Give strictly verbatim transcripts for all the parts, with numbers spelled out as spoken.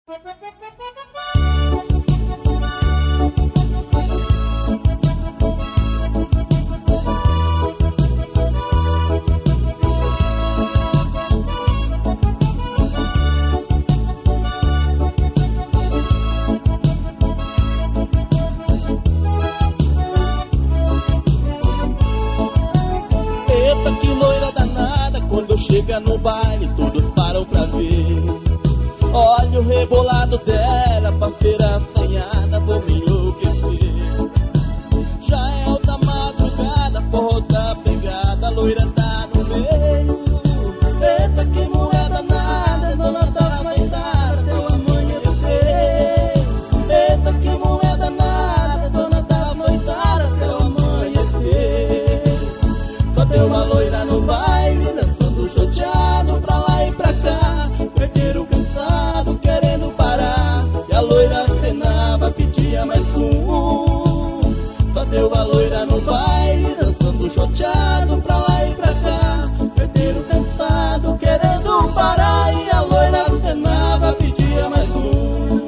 Eita, que loira danada, quando chega no baile todos param pra ver. Olha o rebolado dela, parceira assanhada, vou me enlouquecer. Já é alta madrugada, forró da pegada, a loira tá no meio. Eita, que mulher danada, dona das noitadas até o amanhecer. Eita, que mulher danada, dona das noitadas até o amanhecer. Só deu uma loira no baile, dançando choteado pra lá e pra cá. Perderam cansado, querendo parar. E a loira acenava, pedia mais um. Só deu a loira no baile, dançando choteado pra lá e pra cá. Perderam cansado, querendo parar. E a loira acenava, pedia mais um.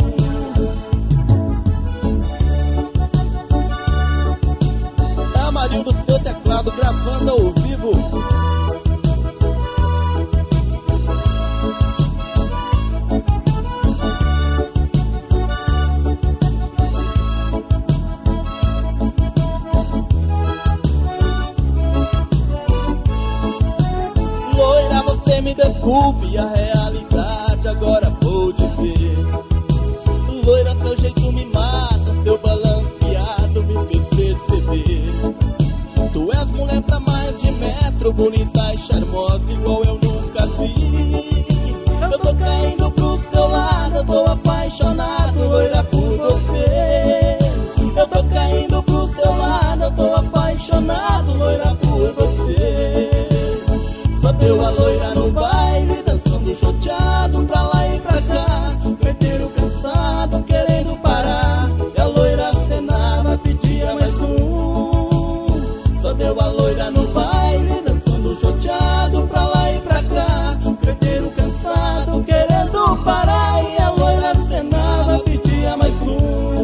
Tamarinho do seu teclado, gravando ao vivo. Loira, você me desculpe, a realidade agora vou dizer. Loira, seu jeito me mata, seu balanceado me fez perceber. Tu és mulher pra mais de metro, bonita e charmosa igual eu nunca vi. Eu tô caindo pro seu lado, eu tô apaixonado, loira, por você. Eu tô caindo pro seu lado, eu tô apaixonado, loira, por você. Só deu a loira no baile, dançando choteado pra lá e pra cá. Perderam cansado, querendo parar. E a loira acenava, pedia mais um. Só deu a loira no baile, dançando choteado pra lá e pra cá. Perderam cansado, querendo parar. E a loira acenava, pedia mais um.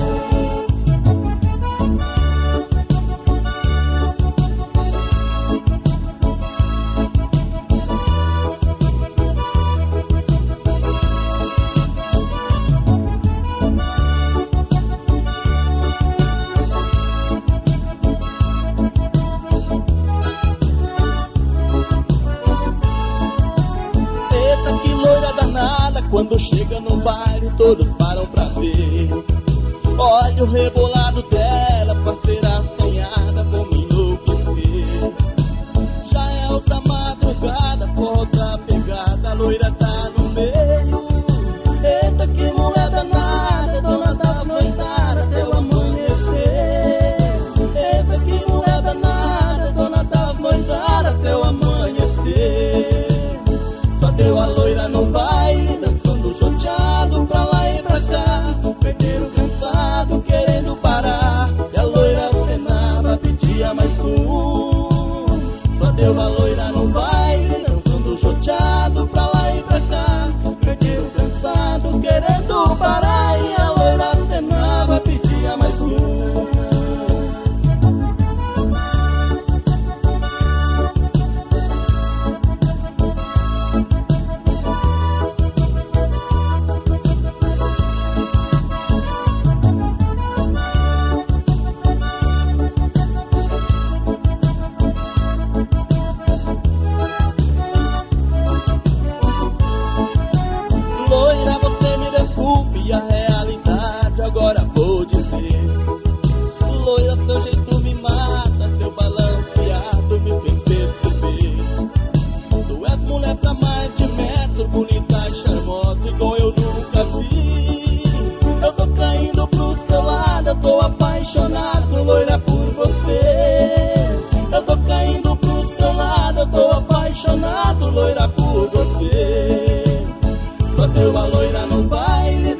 Eita, que loira danada, quando chega no baile todos param pra ver. Olha o rebolado dela, parceira assanhada, vou me enlouquecer. Já é alta madrugada, forró da pegada, a loira tá no meio. Eita, que mulher danada, dona das noitadas até o amanhecer. Eita, que mulher danada, dona das noitadas até o amanhecer. Só deu a loira no baile, dançando choteado pra lá e pra cá. Perderam cansado, querendo parar. E a loira acenava, pedia mais um. Só deu a loira no baile, dançando choteado pra lá e pra cá. Perderam cansado, querendo parar. E a loira acenava, pedia mais um. Loira, você me desculpe, a realidade agora vou dizer. Loira, seu jeito me mata, seu balanceado me fez perceber. Tu és mulher pra mais de metro, bonita e charmosa igual eu nunca vi. Eu tô caindo pro seu lado, eu tô apaixonado, loira, por você. Eu tô caindo pro seu lado, eu tô apaixonado, loira, por você. Só deu a loira no baile,